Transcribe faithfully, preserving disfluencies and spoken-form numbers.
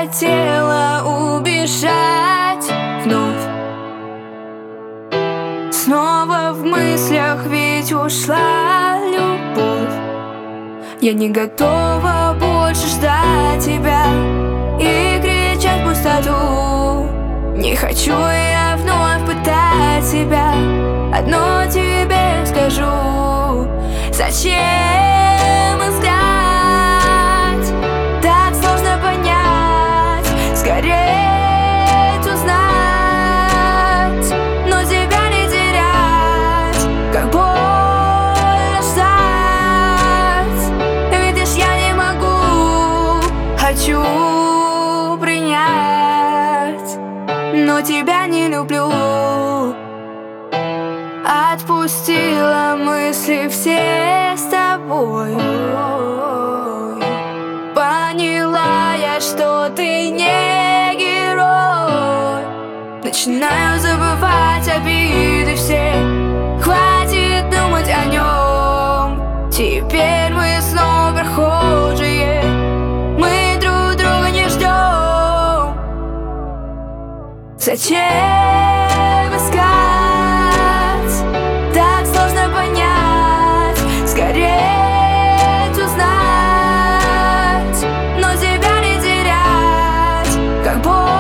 хотела убежать вновь. Снова в мыслях ведь ушла любовь. Я не готова больше ждать тебя и кричать в пустоту. Не хочу я вновь пытать себя. Одно тебе скажу: зачем искать? Так сложно понять, сгореть, узнать, но тебя не терять, как больно ждать. Видишь, я не могу, хочу принять, но тебя не люблю. Отпустила мысли все с тобой. Поняла я, что ты не герой. Начинаю забывать обиды все. Хватит думать о нем. Теперь мы снова прохожие. Мы друг друга не ждем. Зачем искать? Так сложно понять, сгореть, узнать, но тебя не терять, как боль.